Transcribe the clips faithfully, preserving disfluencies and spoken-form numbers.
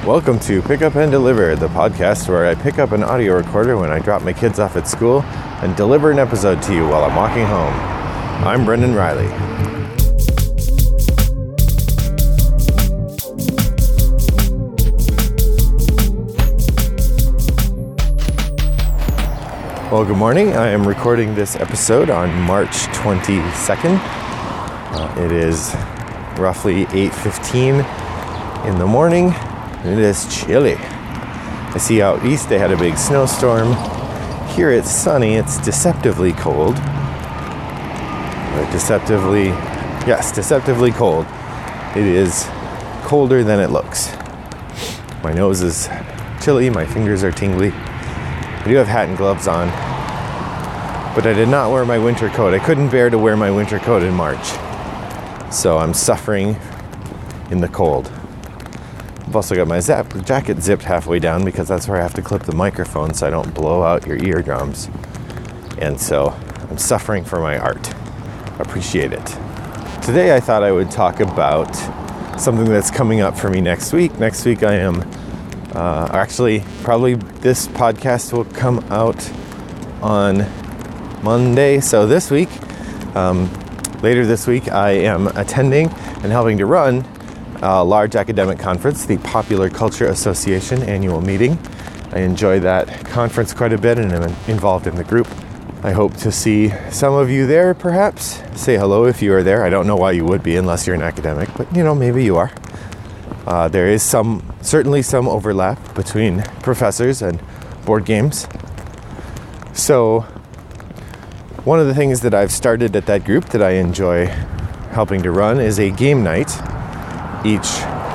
Welcome to Pick Up and Deliver, the podcast where I pick up an audio recorder when I drop my kids off at school and deliver an episode to you while I'm walking home. I'm Brendan Riley. Well, good morning. I am recording this episode on March twenty-second. Uh, it is roughly eight fifteen in the morning. It is chilly. I see out east they had a big snowstorm. Here it's sunny. It's deceptively cold. Or deceptively, yes, deceptively cold. It is colder than it looks. My nose is chilly. My fingers are tingly. I do have hat and gloves on, but I did not wear my winter coat. I couldn't bear to wear my winter coat in March. So I'm suffering in the cold. I've also got my zap, jacket zipped halfway down because that's where I have to clip the microphone so I don't blow out your eardrums. And so I'm suffering for my art. Appreciate it. Today I thought I would talk about something that's coming up for me next week. Next week I am, uh, actually, probably this podcast will come out on Monday. So this week, um, later this week, I am attending and helping to run a large academic conference, the Popular Culture Association annual meeting. I enjoy that conference quite a bit and am involved in the group. I hope to see some of you there, perhaps. Say hello if you are there. I don't know why you would be unless you're an academic, but you know, maybe you are. Uh, there is some, certainly some overlap between professors and board games. So one of the things that I've started at that group that I enjoy helping to run is a game night. Each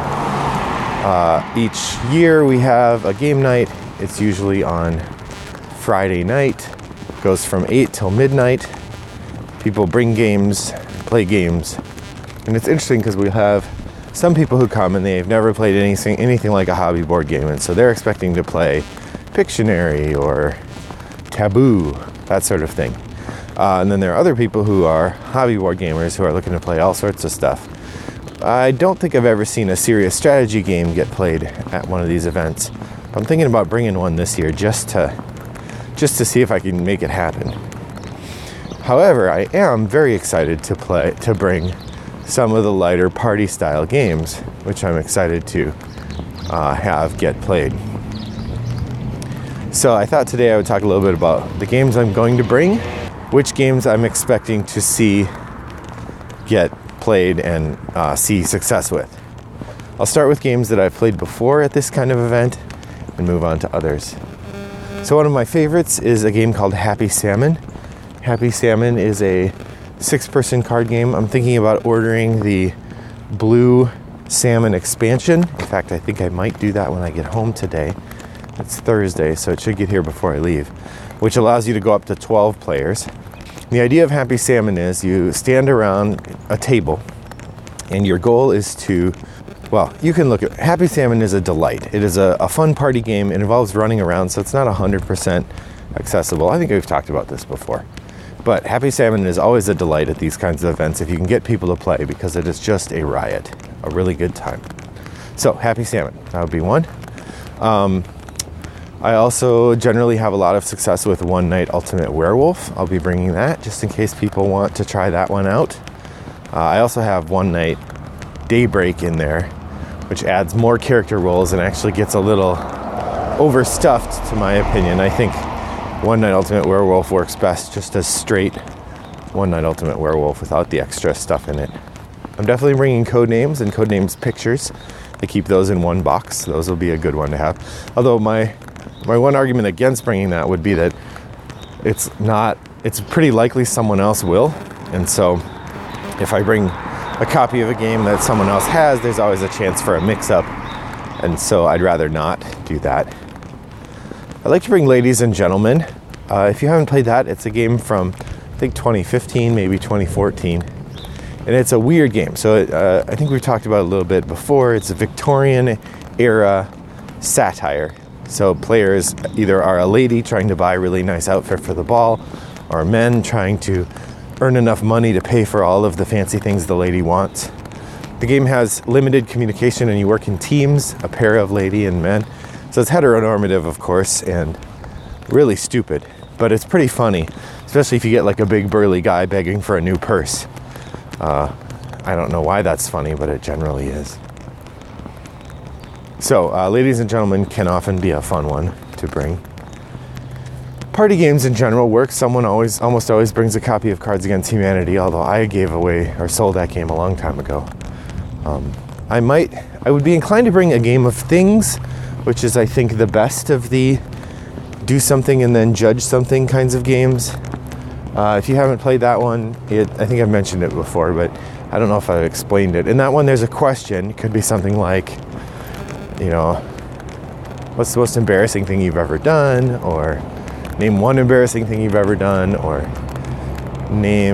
uh, each year we have a game night. It's usually on Friday night. It goes from eight till midnight. People bring games, play games. And it's interesting because we have some people who come and they've never played anything anything like a hobby board game. And so they're expecting to play Pictionary or Taboo, that sort of thing. Uh, and then there are other people who are hobby board gamers who are looking to play all sorts of stuff. I don't think I've ever seen a serious strategy game get played at one of these events. I'm thinking about bringing one this year just to just to see if I can make it happen. However, I am very excited to play to bring some of the lighter party style games, which I'm excited to uh, have get played. So I thought today I would talk a little bit about the games I'm going to bring, which games I'm expecting to see get played and uh, see success with. I'll start with games that I've played before at this kind of event and move on to others. So one of my favorites is a game called Happy Salmon. Happy Salmon is a six-person card game. I'm thinking about ordering the Blue Salmon expansion. In fact, I think I might do that when I get home today. It's Thursday, so it should get here before I leave, which allows you to go up to twelve players. The idea of Happy Salmon is you stand around a table and your goal is to, well, you can look at, Happy Salmon is a delight. It is a, a fun party game. It involves running around, so it's not one hundred percent accessible. I think we've talked about this before. But Happy Salmon is always a delight at these kinds of events if you can get people to play because it is just a riot, a really good time. So Happy Salmon, that would be one. Um, I also generally have a lot of success with One Night Ultimate Werewolf. I'll be bringing that just in case people want to try that one out. Uh, I also have One Night Daybreak in there, which adds more character roles and actually gets a little overstuffed, to my opinion. I think One Night Ultimate Werewolf works best just as straight One Night Ultimate Werewolf without the extra stuff in it. I'm definitely bringing Codenames and Codenames pictures. They keep those in one box. Those will be a good one to have. Although my My one argument against bringing that would be that it's not, it's pretty likely someone else will. And so if I bring a copy of a game that someone else has, there's always a chance for a mix-up. And so I'd rather not do that. I'd like to bring Ladies and Gentlemen. Uh, if you haven't played that, it's a game from, I think, twenty fifteen, maybe twenty fourteen. And it's a weird game. So uh, I think we've talked about it a little bit before. It's a Victorian era satire. So players either are a lady trying to buy a really nice outfit for the ball, or men trying to earn enough money to pay for all of the fancy things the lady wants. the game has limited communication and you work in teams, a pair of lady and men. So it's heteronormative, of course, and really stupid, but it's pretty funny, especially if you get like a big burly guy begging for a new purse. Uh, I don't know why that's funny, but it generally is. So, uh, ladies and gentlemen can often be a fun one to bring. Party games in general work. Someone always, almost always brings a copy of Cards Against Humanity, although I gave away or sold that game a long time ago. Um, I might, I would be inclined to bring a game of things, which is, I think, the best of the do something and then judge something kinds of games. Uh, if you haven't played that one, it, I think I've mentioned it before, but I don't know if I've explained it. In that one, there's a question. It could be something like, you know, what's the most embarrassing thing you've ever done? Or name one embarrassing thing you've ever done, or name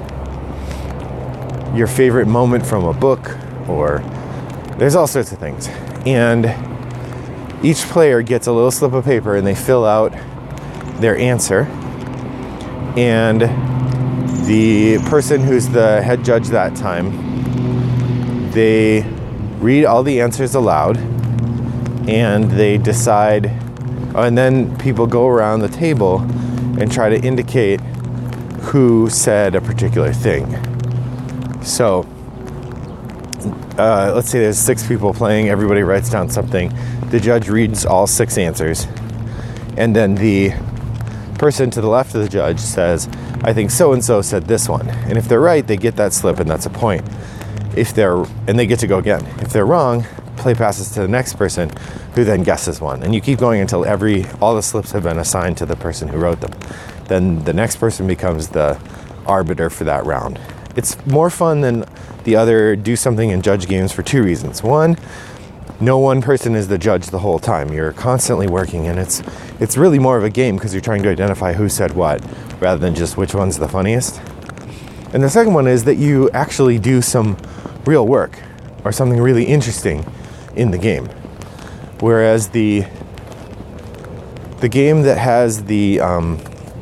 your favorite moment from a book, or there's all sorts of things. And each player gets a little slip of paper and they fill out their answer. And the person who's the head judge that time, they read all the answers aloud and they decide. And then people go around the table and try to indicate who said a particular thing. So, uh, let's say there's six people playing, everybody writes down something. The judge reads all six answers. And then the person to the left of the judge says, I think so-and-so said this one. And if they're right, they get that slip and that's a point. If they're, and they get to go again. If they're wrong, play passes to the next person who then guesses one. And you keep going until every all the slips have been assigned to the person who wrote them. Then the next person becomes the arbiter for that round. It's more fun than the other do something and judge games for two reasons. One, no one person is the judge the whole time. You're constantly working, and it's it's really more of a game because you're trying to identify who said what rather than just which one's the funniest. And the second one is that you actually do some real work or something really interesting in the game. Whereas the the game that has the um,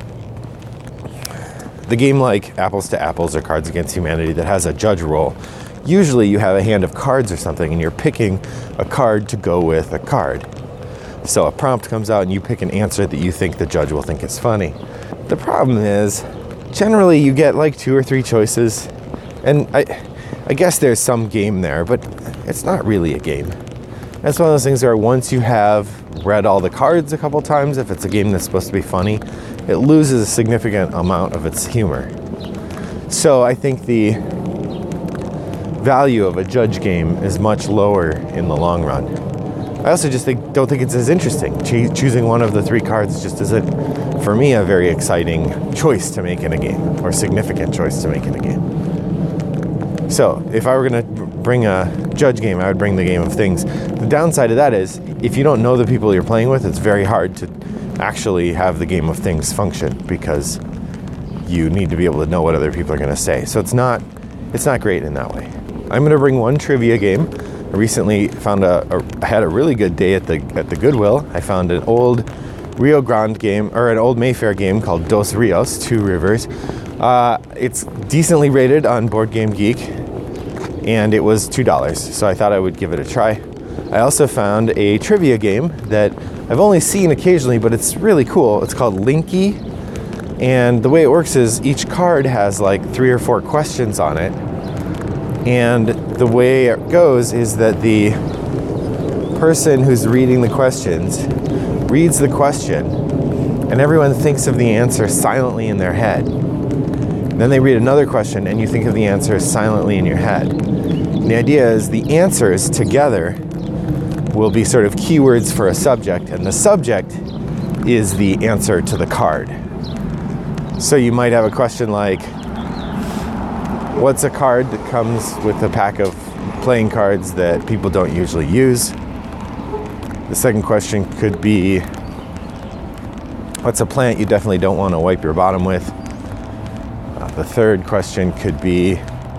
the game like Apples to Apples or Cards Against Humanity that has a judge roll, usually you have a hand of cards or something and you're picking a card to go with a card. So a prompt comes out and you pick an answer that you think the judge will think is funny. The problem is, generally you get like two or three choices, and I I guess there's some game there, but it's not really a game. That's one of those things where once you have read all the cards a couple times, if it's a game that's supposed to be funny, it loses a significant amount of its humor. So I think the value of a judge game is much lower in the long run. I also just think, don't think it's as interesting. Cho- choosing one of the three cards just isn't, for me, a very exciting choice to make in a game, or significant choice to make in a game. So if I were going to bring a judge game, I would bring the game of things. The downside of that is, if you don't know the people you're playing with, it's very hard to actually have the game of things function because you need to be able to know what other people are going to say. So it's not it's not great in that way. I'm going to bring one trivia game. I recently found a, a I had a really good day at the at the Goodwill. I found an old Rio Grande game, or an old Mayfair game called Dos Rios, Two Rivers. Uh, it's decently rated on Board Game Geek, and it was two dollars, so I thought I would give it a try. I also found a trivia game that I've only seen occasionally, but it's really cool. It's called Linky, and the way it works is each card has like three or four questions on it, and the way it goes is that the person who's reading the questions reads the question, and everyone thinks of the answer silently in their head. Then they read another question, and you think of the answer silently in your head. And the idea is the answers together will be sort of keywords for a subject, and the subject is the answer to the card. So you might have a question like, what's a card that comes with a pack of playing cards that people don't usually use? The second question could be, what's a plant you definitely don't want to wipe your bottom with? Uh, the third question could be,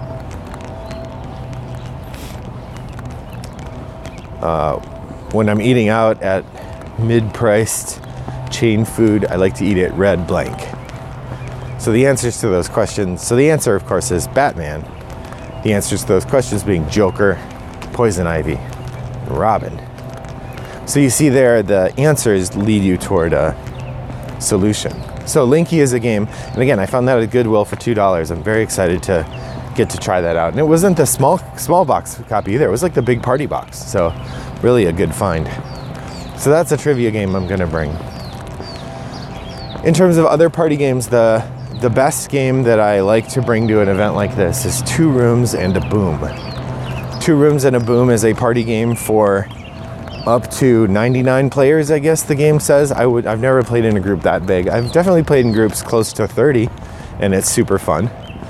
uh, when I'm eating out at mid-priced chain food, I like to eat it red blank. So the answers to those questions, so the answer of course is Batman. The answers to those questions being Joker, Poison Ivy, and Robin. So you see there, the answers lead you toward a solution. So Linky is a game, and again, I found that at Goodwill for two dollars. I'm very excited to get to try that out. And it wasn't the small small box copy either. It was like the big party box. So really a good find. So that's a trivia game I'm gonna bring. In terms of other party games, the the best game that I like to bring to an event like this is Two Rooms and a Boom. Two Rooms and a Boom is a party game for up to ninety-nine players, I guess the game says. I would, I've never played in a group that big. I've definitely played in groups close to thirty, and it's super fun.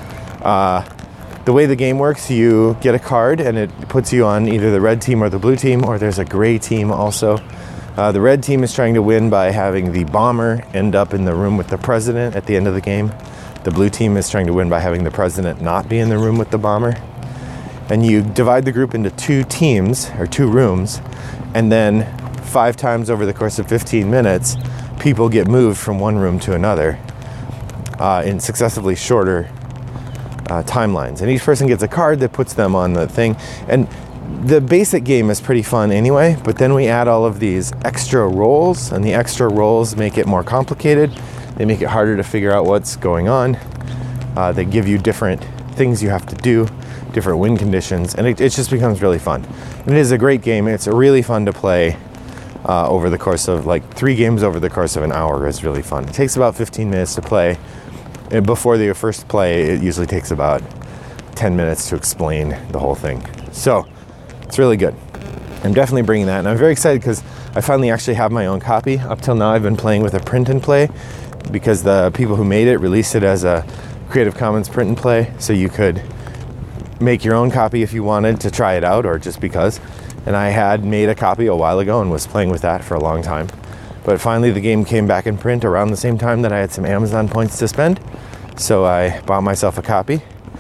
Uh, the way the game works, you get a card, and it puts you on either the red team or the blue team, or there's a gray team also. Uh, the red team is trying to win by having the bomber end up in the room with the president at the end of the game. The blue team is trying to win by having the president not be in the room with the bomber. And you divide the group into two teams, or two rooms, and then five times over the course of fifteen minutes, people get moved from one room to another uh, in successively shorter uh, timelines. And each person gets a card that puts them on the thing. And the basic game is pretty fun anyway, but then we add all of these extra roles, and the extra roles make it more complicated. They make it harder to figure out what's going on. Uh, they give you different things you have to do, different win conditions, and it, it just becomes really fun. And it is a great game. It's really fun to play uh, over the course of, like, three games over the course of an hour is really fun. It takes about fifteen minutes to play. And before the first play, it usually takes about ten minutes to explain the whole thing. So it's really good. I'm definitely bringing that, and I'm very excited because I finally actually have my own copy. Up till now, I've been playing with a print and play because the people who made it released it as a Creative Commons print and play, so you could make your own copy if you wanted to try it out, or just because. And I had made a copy a while ago and was playing with that for a long time. But finally the game came back in print around the same time that I had some Amazon points to spend. So I bought myself a copy,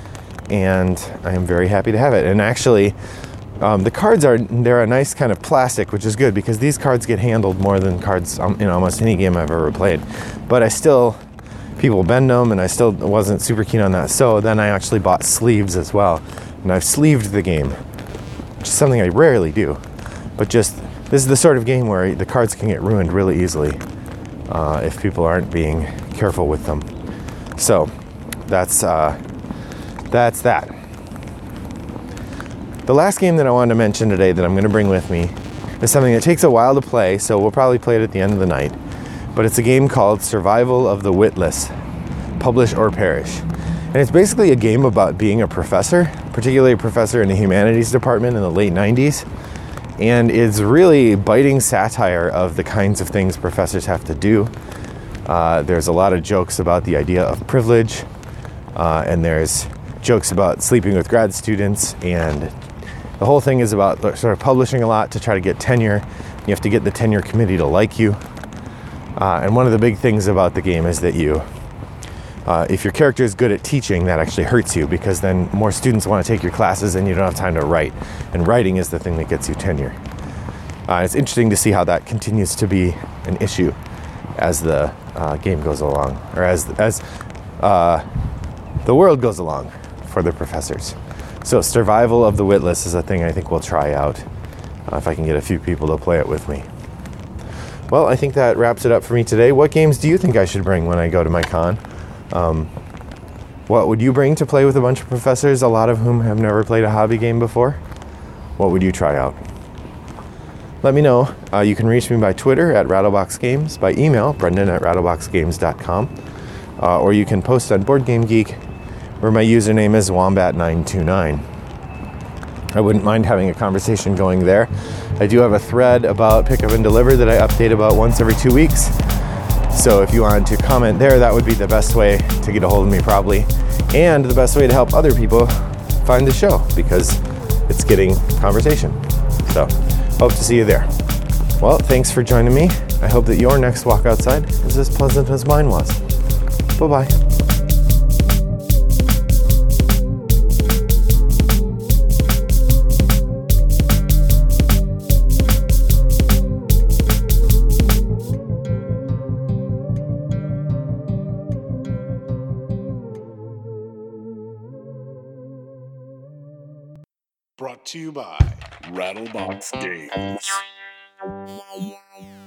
and I am very happy to have it. And actually, um, the cards are, they're a nice kind of plastic, which is good because these cards get handled more than cards um, in almost any game I've ever played. But I still, people bend them, and I still wasn't super keen on that. So then I actually bought sleeves as well. And I've sleeved the game, which is something I rarely do. But just, this is the sort of game where the cards can get ruined really easily uh, if people aren't being careful with them. So that's uh, that's that. The last game that I wanted to mention today that I'm going to bring with me is something that takes a while to play, so we'll probably play it at the end of the night. But it's a game called Survival of the Witless, Publish or Perish. And it's basically a game about being a professor, particularly a professor in the humanities department in the late nineties. And it's really biting satire of the kinds of things professors have to do. Uh, there's a lot of jokes about the idea of privilege, uh, and there's jokes about sleeping with grad students, and the whole thing is about sort of publishing a lot to try to get tenure. You have to get the tenure committee to like you. Uh, and one of the big things about the game is that you, uh, if your character is good at teaching, that actually hurts you, because then more students want to take your classes and you don't have time to write. And writing is the thing that gets you tenure. Uh, it's interesting to see how that continues to be an issue as the uh, game goes along, or as as uh, the world goes along for the professors. So Survival of the Witless is a thing I think we'll try out uh, if I can get a few people to play it with me. Well, I think that wraps it up for me today. What games do you think I should bring when I go to my con? Um, what would you bring to play with a bunch of professors, a lot of whom have never played a hobby game before? What would you try out? Let me know. Uh, you can reach me by Twitter at Rattlebox Games, by email, brendan at rattlebox games dot com, uh, or you can post on Board Game Geek, where my username is wombat nine two nine. I wouldn't mind having a conversation going there. I do have a thread about Pick Up and Deliver that I update about once every two weeks. So if you wanted to comment there, that would be the best way to get a hold of me probably, and the best way to help other people find the show, because it's getting conversation. So hope to see you there. Well, thanks for joining me. I hope that your next walk outside is as pleasant as mine was. Bye-bye. to you by Rattlebox Games.